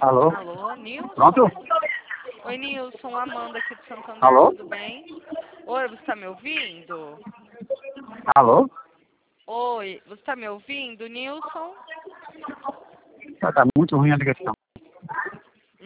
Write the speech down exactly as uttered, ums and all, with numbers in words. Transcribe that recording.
Alô? Alô, Nilson? Pronto? Oi, Nilson, Amanda aqui de Santo André, Alô? tudo bem? Oi, você está me ouvindo? Alô? Oi, você está me ouvindo, Nilson? Tá, tá muito ruim a ligação.